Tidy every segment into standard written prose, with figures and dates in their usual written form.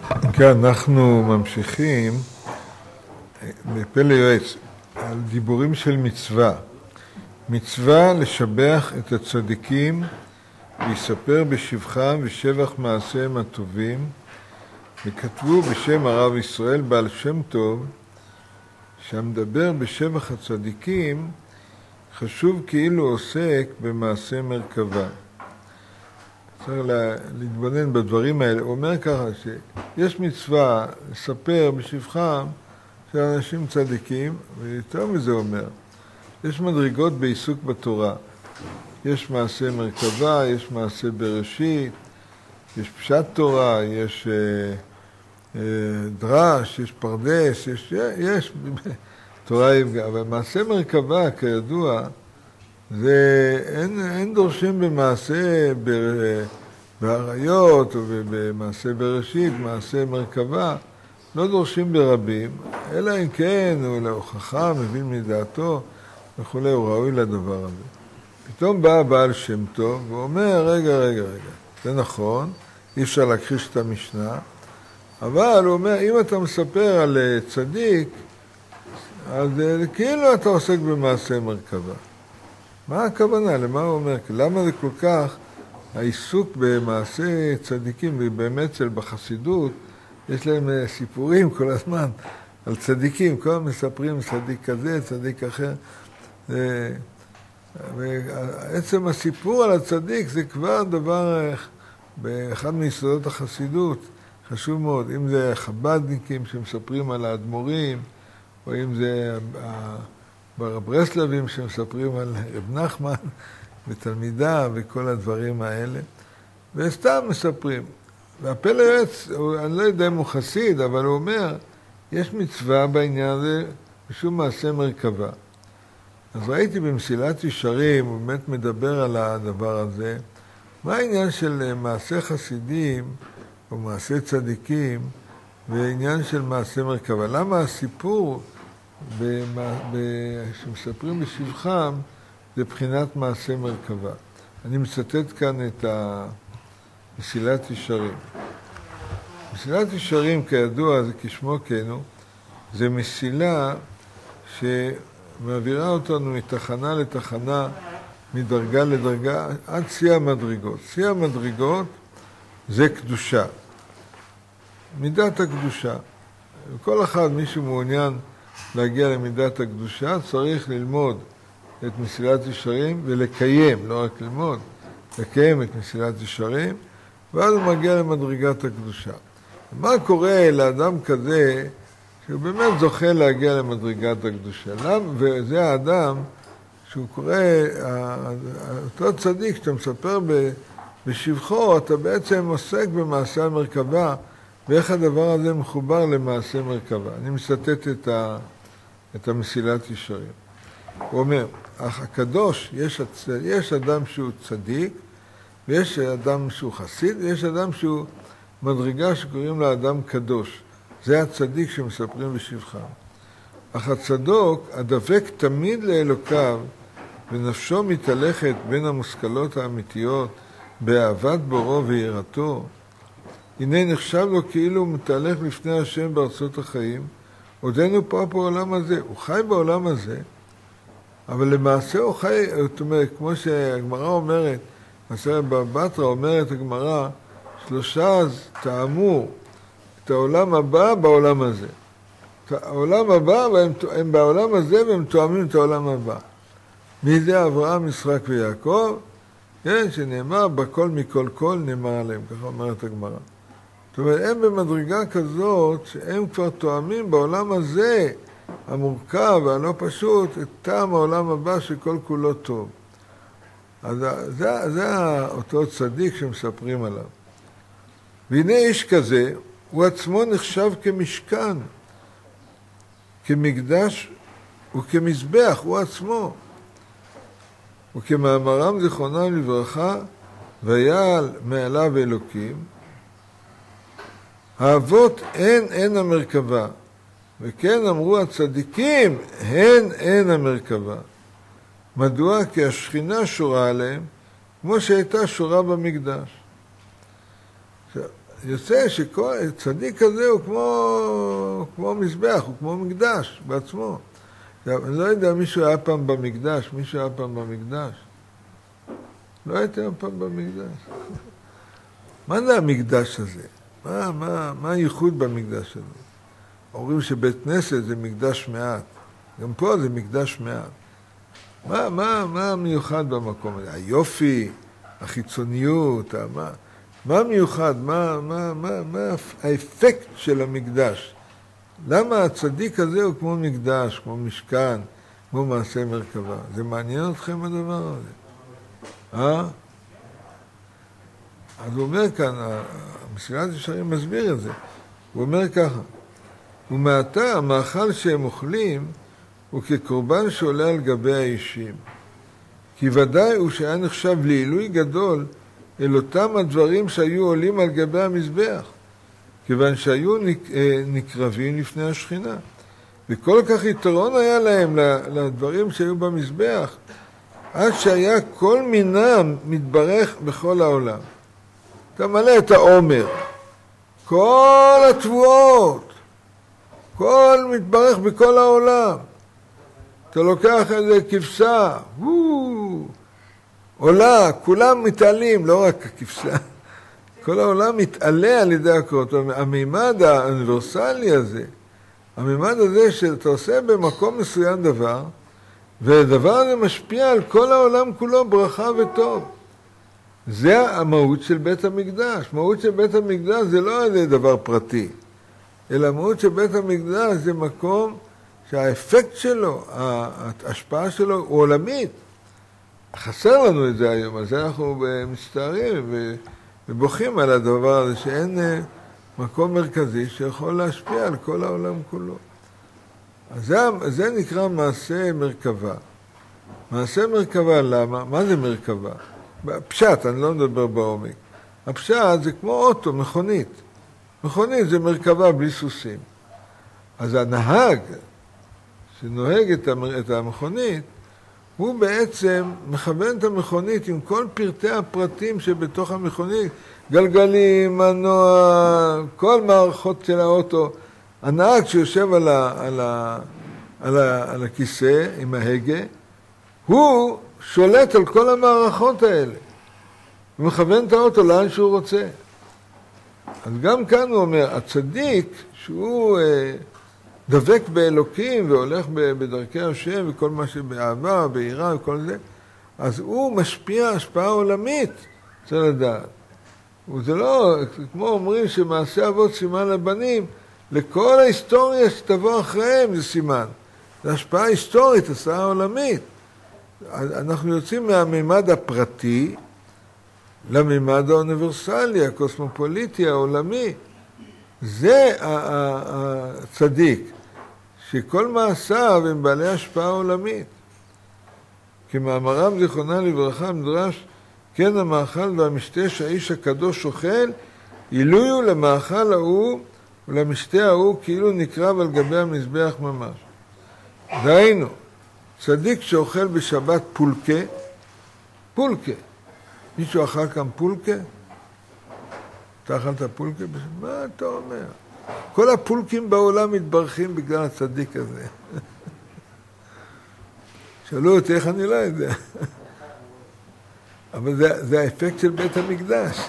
כן, אנחנו ממשיכים בפלא יועץ על דיבורים של מצווה. מצווה לשבח את הצדיקים ויספר בשבחם ושבח מעשיהם הטובים, וכתבו בשם הרב ישראל בעל שם טוב שהמדבר בשבח הצדיקים חשוב כאילו עוסק במעשה מרכבה. צריך להתבונן בדברים האלה. הוא אומר ככה שיש מצווה לספר בשבחם של אנשים צדיקים, ויותר מזה אומר, יש מדרגות בעיסוק בתורה. יש מעשה מרכבה, יש מעשה בראשית, יש פשט תורה, יש דרש, יש פרדס, יש תורה יפגע. אבל מעשה מרכבה, כידוע, זה אין דורשים במעשה בעריות או במעשה בראשית, מעשה מרכבה, לא דורשים ברבים, אלא אם כן הוא להוכחה, מבין מדעתו וכו', הוא ראוי לדבר הזה. פתאום בא בעל שם טוב ואומר, רגע, זה נכון, אי אפשר להכחיש את המשנה, אבל הוא אומר, אם אתה מספר על צדיק, אז כאילו אתה עוסק במעשה מרכבה. מה הכוונה? למה הוא אומר? למה זה כל כך העיסוק במעשה צדיקים, ובאמת בחסידות, יש להם סיפורים כל הזמן על צדיקים, כל הזמן מספרים צדיק כזה, צדיק אחר. ועצם הסיפור על הצדיק זה כבר דבר, באחד מיסודות החסידות, חשוב מאוד. אם זה חב"דניקים שמספרים על האדמו"רים, או אם זה ברסלבים שמספרים על רב נחמן ותלמידה וכל הדברים האלה, וסתם מספרים. והפלא יועץ, אני לא יודע אם הוא חסיד, אבל הוא אומר, יש מצווה בעניין הזה בשום מעשה מרכבה. אז ראיתי במסילת ישרים, הוא באמת מדבר על הדבר הזה, מה העניין של מעשה חסידים או מעשה צדיקים ועניין של מעשה מרכבה? למה הסיפור שמספרים בשבחם זה בחינת מעשה מרכבה? אני מצטט כאן את מסילת ישרים. מסילת ישרים, כידוע, זה כשמו כן הוא, זה מסילה שמעבירה אותנו מתחנה לתחנה, מדרגה לדרגה, עד שיא המדרגות. שיא המדרגות זה קדושה, מידת הקדושה. כל אחד, מי שמעוניין להגיע למידת הקדושה, צריך ללמוד את מסילת ישרים ולקיים, לא רק ללמוד, לקיים את מסילת ישרים, ואז הוא מגיע למדרגת הקדושה. מה קורה לאדם כזה שהוא באמת זוכה להגיע למדרגת הקדושה? וזה האדם שהוא קורא, אותו צדיק שאתה מספר בשבחו, אתה בעצם עוסק במעשה המרכבה, ואיך הדבר הזה מחובר למעשה מרכבה. אני מצטט את המסילת ישרים. הוא אומר, הקדוש, יש אדם שהוא צדיק, ויש אדם שהוא חסיד, ויש אדם שהוא מדרגה שקוראים לה אדם קדוש. זה הצדיק שמספרים בשבחם. אך הצדוק הדבק תמיד לאלוקיו, ונפשו מתהלכת בין המושכלות האמיתיות, באהבת בורו ויראתו, הנה נחשב לו כאילו הוא מתהלך לפני השם בארצות החיים, עודנו פה בעולם הזה. הוא חי בעולם הזה, אבל למעשה הוא חי, זאת אומרת, כמו שהגמרא אומרת, מסכת בבא בתרא אומרת הגמרא, שלושה טעמו את העולם הבא בעולם הזה. העולם הבא, הם בעולם הזה והם תואמים את העולם הבא. מי זה? אברהם, יצחק ויעקב, כן, שנאמר, בכל מכל כל נאמר עליהם, ככה אומרת הגמרא. זאת אומרת, הם במדרגה כזאת שהם כבר תואמים בעולם הזה, המורכב והלא פשוט, את טעם העולם הבא שכל כולו טוב. אז זה אותו צדיק שמספרים עליו. והנה איש כזה, הוא עצמו נחשב כמשכן, כמקדש וכמזבח, הוא עצמו. וכמאמרם זיכרונם לברכה, ויעל מעליו אלוקים, האבות הן המרכבה, וכן אמרו הצדיקים, הן המרכבה. מדוע? כי השכינה שורה עליהם, כמו שהייתה שורה במקדש. יוצא שכל צדיק כזה הוא כמו מזבח, הוא כמו מקדש בעצמו. אני לא יודע, מישהו היה פעם במקדש? מישהו היה פעם במקדש? לא הייתם פעם במקדש. מה זה המקדש הזה? מה הייחוד במקדש הזה? אומרים שבית כנסת זה מקדש מעט. גם פה זה מקדש מעט. מה המיוחד במקום הזה? היופי, החיצוניות, מה המיוחד? מה האפקט של המקדש? למה הצדיק הזה הוא כמו מקדש, כמו משכן, כמו מעשה מרכבה? זה מעניין אתכם הדבר הזה? אז הוא אומר כאן, המסילת ישרים מסביר את זה. הוא אומר ככה, ומעתה המאכל שהם אוכלים הוא כקורבן שעולה על גבי האישים. כי ודאי הוא שהיה נחשב לעילוי גדול אל אותם הדברים שהיו עולים על גבי המזבח, כיוון שהיו נקרבים לפני השכינה. וכל כך יתרון היה להם לדברים שהיו במזבח, עד שהיה כל מינם מתברך בכל העולם. אתה מלא את העומר, כל התבואות, כל מתברך בכל העולם. אתה לוקח איזה כבשה, עולה, כולם מתעלים, לא רק הכבשה. כל העולם מתעלה על ידי הקורות. המימד האוניברסלי הזה, המימד הזה שאתה עושה במקום מסוים דבר, והדבר הזה משפיע על כל העולם כולו ברכה וטוב. זה המהות של בית המקדש. מהות של בית המקדש זה לא איזה דבר פרטי, אלא המהות של בית המקדש זה מקום שהאפקט שלו, ההשפעה שלו הוא עולמית. חסר לנו את זה היום, אז אנחנו מצטערים ובוכים על הדבר הזה שאין מקום מרכזי שיכול להשפיע על כל העולם כולו. אז זה נקרא מעשה מרכבה. מעשה מרכבה, למה? מה זה מרכבה? פשט, אני לא מדבר בעומק. הפשט זה כמו אוטו, מכונית. מכונית זה מרכבה בלי סוסים. אז הנהג שנוהג את המכונית, הוא בעצם מכוון את המכונית עם כל פרטי הפרטים שבתוך המכונית, גלגלים, מנוע, כל מערכות של האוטו. הנהג שיושב על הכיסא עם ההגה, הוא שולט על כל המערכות האלה. הוא מכוון את האוטו לאן שהוא רוצה. אז גם כאן הוא אומר, הצדיק שהוא דבק באלוקים והולך בדרכי השם וכל מה שבאהבה, ביראה וכל זה, אז הוא משפיע השפעה עולמית, צריך לדעת. וזה לא, כמו אומרים שמעשה אבות סימן לבנים, לכל ההיסטוריה שתבוא אחריהם זה סימן. זה השפעה היסטורית, השפעה עולמית. אנחנו יוצאים מהמימד הפרטי למימד האוניברסלי, הקוסמופוליטי, העולמי. זה הצדיק, שכל מעשיו הם בעלי השפעה עולמית. כמאמרם זיכרונה לברכה מדרש, כן המאכל והמשתה שהאיש הקדוש אוכל, עילוי הוא למאכל ההוא ולמשתה ההוא כאילו נקרב על גבי המזבח ממש. דהיינו, צדיק שאוכל בשבת פולקה, פולקה. מישהו אכל כאן פולקה? אתה אכלת פולקה? מה אתה אומר? כל הפולקים בעולם מתברכים בגלל הצדיק הזה. שאלו אותי איך אני לא יודע. אבל זה האפקט של בית המקדש.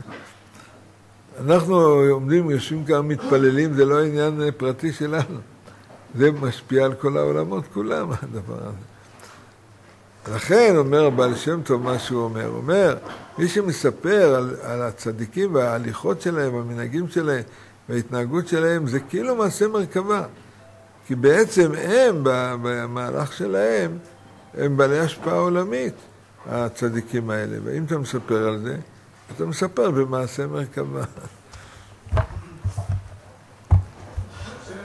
אנחנו עומדים, יושבים כאן מתפללים, זה לא עניין פרטי שלנו. זה משפיע על כל העולמות כולם, הדבר הזה. לכן אומר הבעל שם טוב מה שהוא אומר. הוא אומר, מי שמספר על הצדיקים וההליכות שלהם, המנהגים שלהם וההתנהגות שלהם, זה כאילו מעשה מרכבה. כי בעצם הם, במהלך שלהם, הם בעלי השפעה עולמית, הצדיקים האלה. ואם אתה מספר על זה, אתה מספר במעשה מרכבה.